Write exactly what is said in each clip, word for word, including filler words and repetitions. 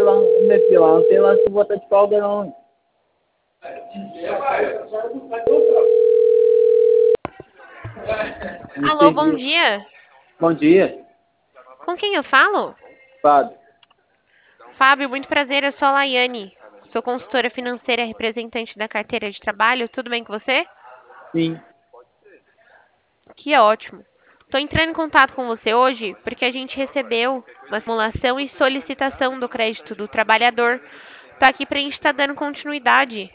lá, meu filho, lá não tem lá que botar de folga não. Me Alô, bom serviu. dia. Bom dia, Com quem eu falo? Fábio. Fábio, muito prazer, eu sou a Laiane. Sou consultora financeira e representante da carteira de trabalho. Tudo bem com você? Sim, Que ótimo. Estou entrando em contato com você hoje porque a gente recebeu uma simulação e solicitação do crédito do trabalhador. Estou aqui para a gente estar dando continuidade.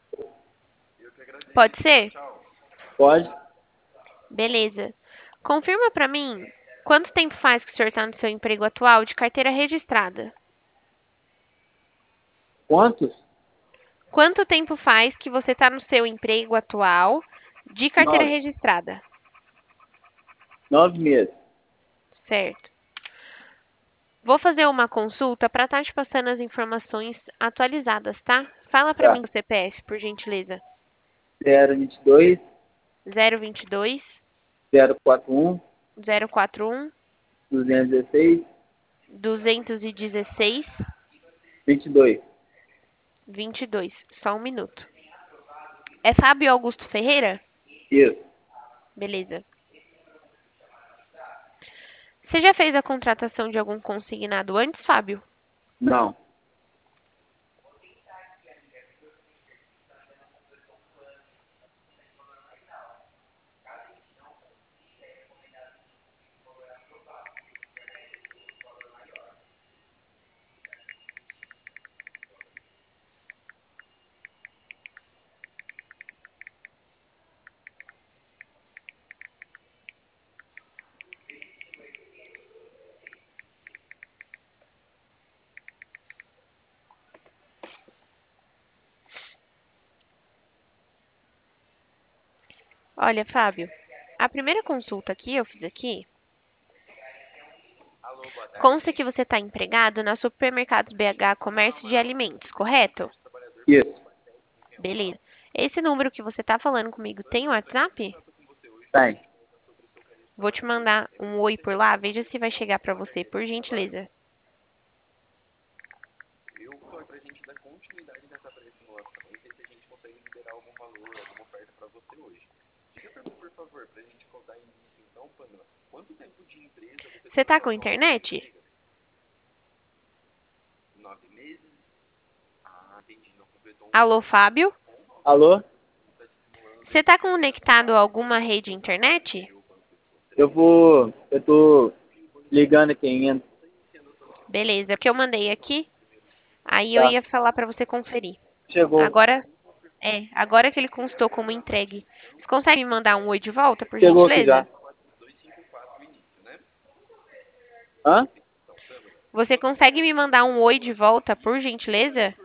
Pode ser? pode. Beleza. Confirma para mim quanto tempo faz que o senhor está no seu emprego atual de carteira registrada? Quantos? Quanto tempo faz que você está no seu emprego atual de carteira Nove. registrada? Nove meses. Certo. Vou fazer uma consulta para estar te passando as informações atualizadas, tá? Fala para Tá. mim o C P F, por gentileza. Zero vinte e dois, zero vinte e dois, zero quatro um, zero quatro um, duzentos e dezesseis, duzentos e dezesseis, vinte e dois. vinte e dois. Só um minuto. É Fábio Augusto Ferreira? Isso. Beleza. Você já fez a contratação de algum consignado antes, Fábio? Não. Olha, Fábio, a primeira consulta aqui eu fiz aqui, consta que você está empregado na Supermercados B H Comércio de Alimentos, correto? Isso. Beleza. Esse número que você está falando comigo tem WhatsApp? Tem. Vou te mandar um oi por lá, veja se vai chegar para você, por gentileza. Você está com internet? Alô, Fábio? Alô? Você está conectado a alguma rede internet? Eu vou... Eu tô ligando aqui ainda. Beleza, porque eu mandei aqui, aí eu Tá. ia falar para você conferir. Chegou. Agora, é, agora que ele constou como entregue. Você consegue me mandar um oi de volta, por Chegou aqui gentileza? já. Hã? Você consegue me mandar um oi de volta, por gentileza?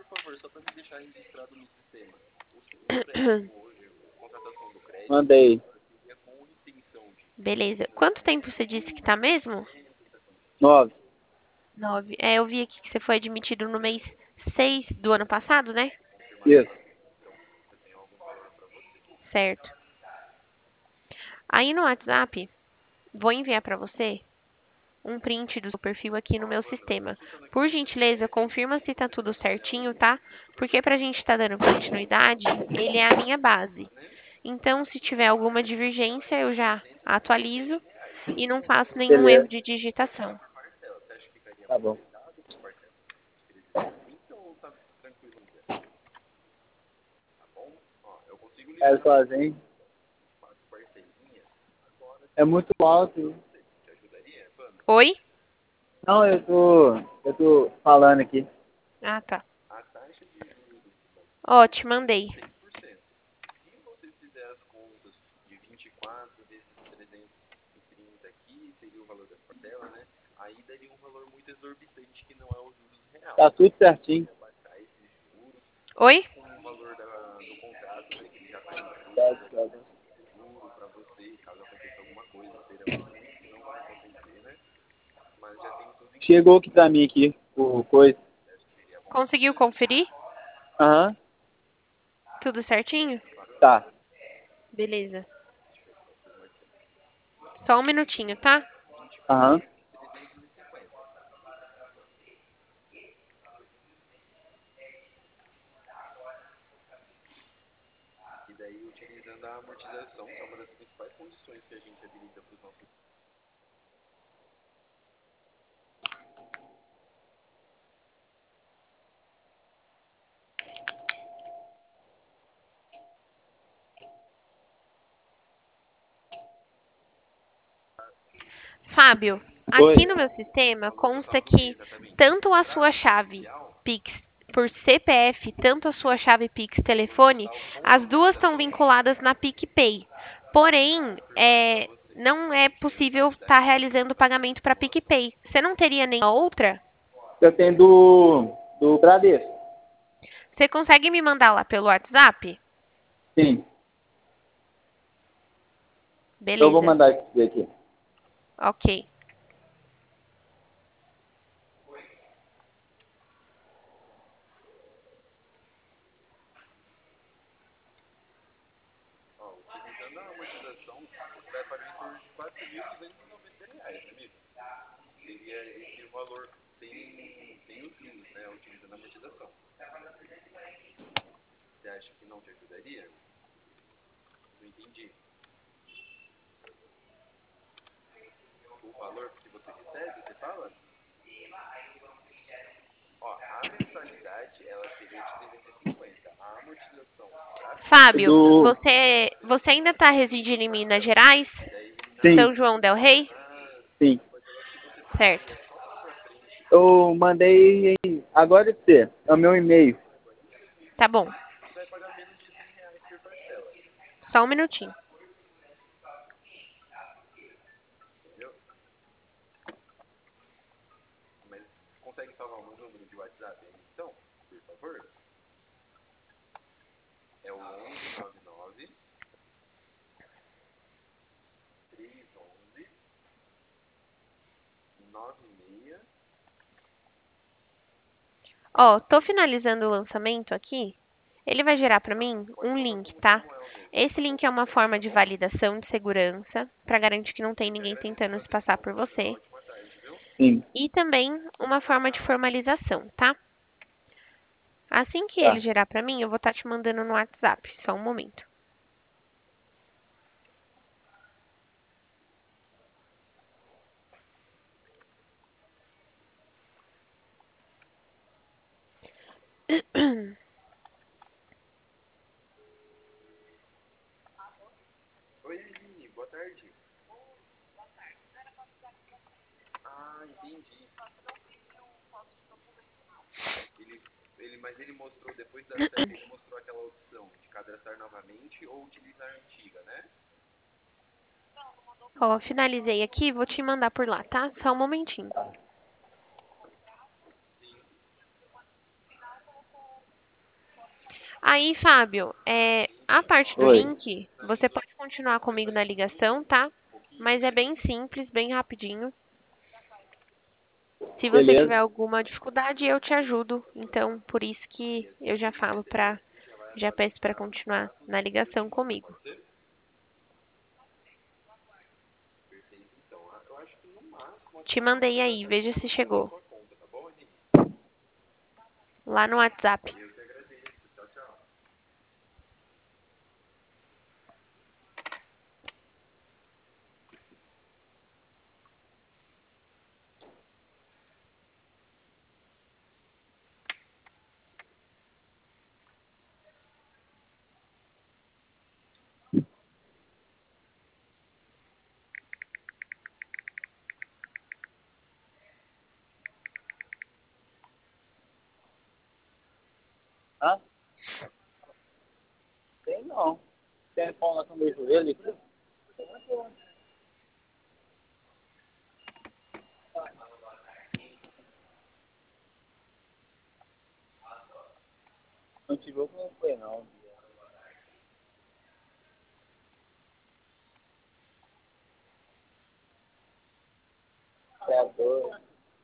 Mandei. Beleza. Quanto tempo você disse que tá mesmo? Nove. Nove. É, eu vi aqui que você foi admitido no mês seis do ano passado, né? Isso. Certo. Aí no WhatsApp, vou enviar para você um print do seu perfil aqui no meu sistema. Por gentileza, confirma se tá tudo certinho, tá? Porque pra gente estar dando continuidade, ele é a minha base. Então, se tiver alguma divergência, eu já atualizo e não faço nenhum erro Beleza. de digitação. Tá bom. É sozinho. É muito alto. Oi? Não, eu tô... Eu tô falando aqui. Ah, tá. Ó, te mandei. Tá tudo certinho. Oi? Tá, tá bom. Chegou aqui pra mim aqui. O coisa. Conseguiu conferir? Aham. Tudo certinho? Tá. Beleza. Só um minutinho, tá? Aham. Fábio, aqui Oi. no meu sistema consta que tanto a sua chave Pix por C P F, tanto a sua chave Pix telefone, as duas estão vinculadas na PicPay. Porém, é, não é possível estar realizando o pagamento para PicPay. Você não teria nenhuma outra? Eu tenho do, do Bradesco. Você consegue me mandar lá pelo WhatsApp? Sim. Eu vou Beleza. mandar isso pra você aqui. Ok. É Fábio, do... você, você ainda está residindo em Minas Gerais? Sim, São João del Rei? sim. Certo. Eu mandei em- agora pra você. É o meu e-mail. Tá bom. Só um minutinho. Ó, tô finalizando o lançamento aqui. Ele vai gerar para mim um link, tá? Esse link é uma forma de validação de segurança para garantir que não tem ninguém tentando se passar por você. Sim, E também uma forma de formalização, tá? Assim que ele tá. gerar para mim, eu vou estar te mandando no WhatsApp. Só um momento. Ó, finalizei aqui, vou te mandar por lá, tá? Só um momentinho. Aí, Fábio, é, a parte do Oi. link, você pode continuar comigo na ligação, tá? Mas é bem simples, bem rapidinho. Se você tiver Beleza. alguma dificuldade, eu te ajudo. Então, por isso que eu já falo pra, já peço para continuar na ligação comigo. Te mandei aí, veja se chegou. Lá no WhatsApp. Hã? Tem não. Tem pão lá com meu joelho aqui? Não tive outro, não foi não. É doido.